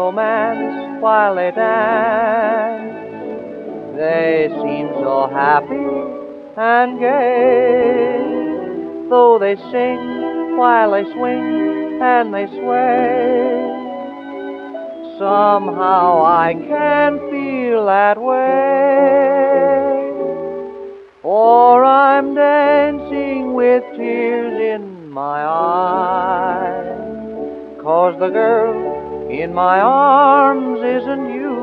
romance while they dance. They seem so happy and gay, though they sing while they swing and they sway. Somehow I can't feel that way, for I'm dancing with tears in my eyes, 'cause the girl in my arms isn't you,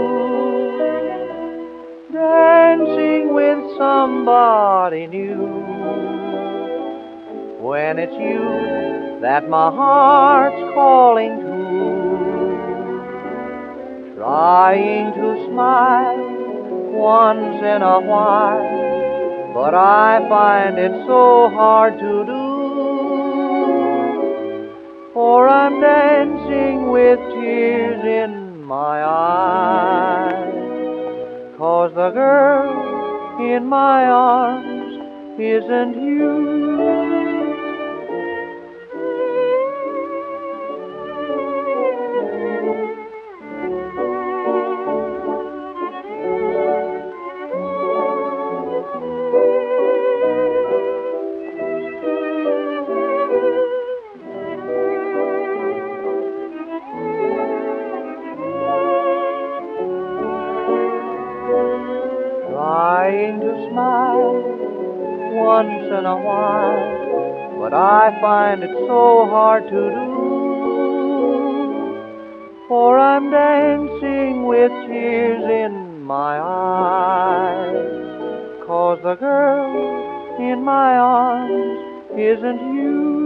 dancing with somebody new. When it's you that my heart's calling to, trying to smile once in a while, but I find it so hard to do, for I'm dancing with tears in my eyes, 'cause the girl in my arms isn't you. Trying to smile once in a while, but I find it so hard to do, for I'm dancing with tears in my eyes, 'cause the girl in my arms isn't you.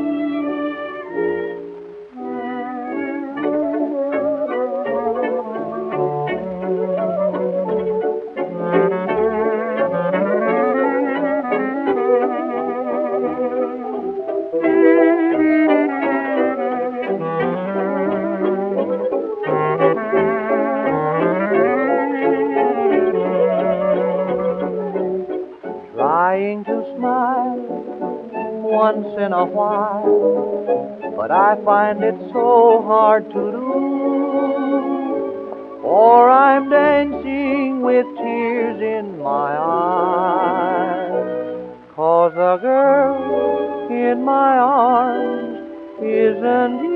Trying to smile once in a while, but I find it so hard to do, for I'm dancing with tears in my eyes, 'cause the girl in my arms isn't you.